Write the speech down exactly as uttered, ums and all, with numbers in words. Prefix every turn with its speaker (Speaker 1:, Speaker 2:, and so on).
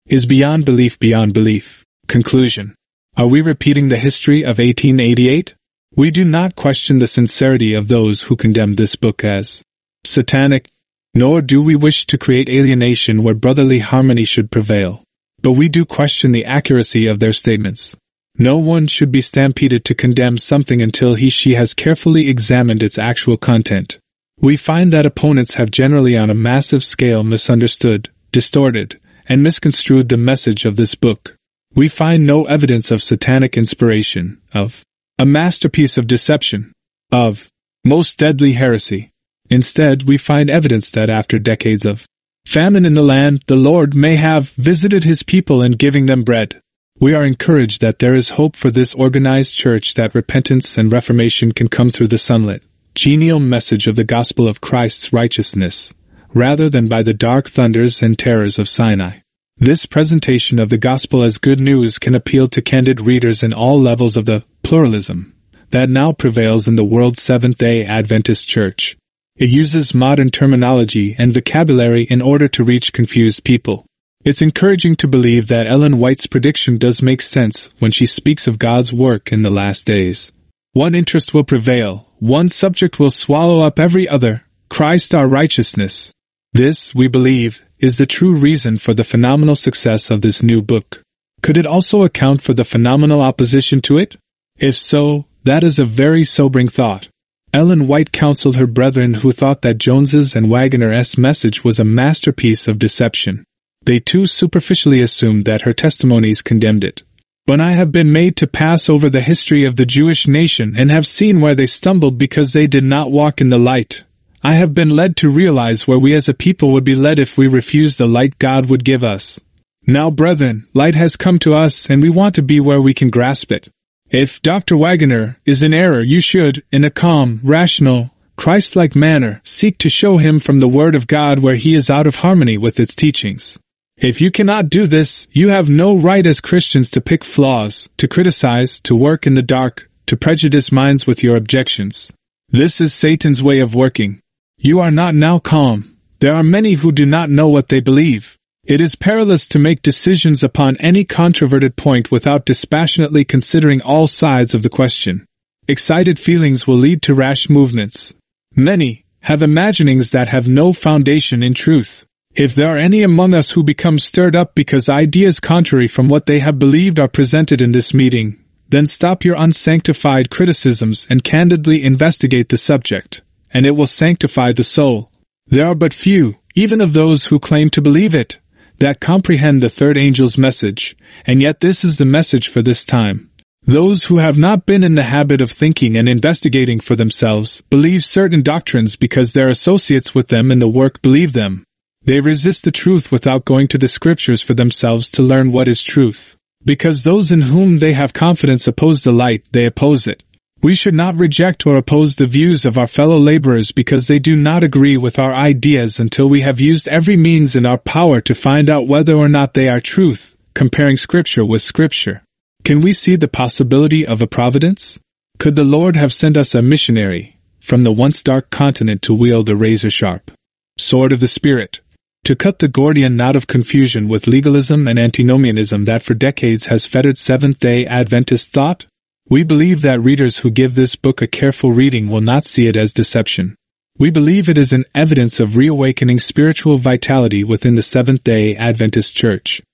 Speaker 1: is beyond belief beyond belief. Conclusion. Are we repeating the history of eighteen eighty-eight? We do not question the sincerity of those who condemn this book as satanic, nor do we wish to create alienation where brotherly harmony should prevail. But we do question the accuracy of their statements. No one should be stampeded to condemn something until he/she has carefully examined its actual content. We find that opponents have generally on a massive scale misunderstood, distorted, and misconstrued the message of this book. We find no evidence of satanic inspiration, of a masterpiece of deception, of most deadly heresy. Instead, we find evidence that after decades of famine in the land, the Lord may have visited his people in giving them bread. We are encouraged that there is hope for this organized church, that repentance and reformation can come through the sunlit, genial message of the gospel of Christ's righteousness, rather than by the dark thunders and terrors of Sinai. This presentation of the gospel as good news can appeal to candid readers in all levels of the pluralism that now prevails in the world's Seventh-day Adventist Church. It uses modern terminology and vocabulary in order to reach confused people. It's encouraging to believe that Ellen White's prediction does make sense when she speaks of God's work in the last days. One interest will prevail, one subject will swallow up every other, Christ our righteousness. This, we believe, is the true reason for the phenomenal success of this new book. Could it also account for the phenomenal opposition to it? If so, that is a very sobering thought. Ellen White counseled her brethren who thought that Jones's and Waggoner's message was a masterpiece of deception. They too superficially assumed that her testimonies condemned it. But I have been made to pass over the history of the Jewish nation and have seen where they stumbled because they did not walk in the light. I have been led to realize where we as a people would be led if we refused the light God would give us. Now, brethren, light has come to us and we want to be where we can grasp it. If Doctor Waggoner is in error, you should, in a calm, rational, Christ-like manner, seek to show him from the Word of God where he is out of harmony with its teachings. If you cannot do this, you have no right as Christians to pick flaws, to criticize, to work in the dark, to prejudice minds with your objections. This is Satan's way of working. You are not now calm. There are many who do not know what they believe. It is perilous to make decisions upon any controverted point without dispassionately considering all sides of the question. Excited feelings will lead to rash movements. Many have imaginings that have no foundation in truth. If there are any among us who become stirred up because ideas contrary from what they have believed are presented in this meeting, then stop your unsanctified criticisms and candidly investigate the subject, and it will sanctify the soul. There are but few, even of those who claim to believe it, that comprehend the third angel's message, and yet this is the message for this time. Those who have not been in the habit of thinking and investigating for themselves believe certain doctrines because their associates with them in the work believe them. They resist the truth without going to the scriptures for themselves to learn what is truth. Because those in whom they have confidence oppose the light, they oppose it. We should not reject or oppose the views of our fellow laborers because they do not agree with our ideas until we have used every means in our power to find out whether or not they are truth, comparing Scripture with Scripture. Can we see the possibility of a providence? Could the Lord have sent us a missionary from the once dark continent to wield a razor-sharp sword of the Spirit, to cut the Gordian knot of confusion with legalism and antinomianism that for decades has fettered Seventh-day Adventist thought? We believe that readers who give this book a careful reading will not see it as deception. We believe it is an evidence of reawakening spiritual vitality within the Seventh-day Adventist Church.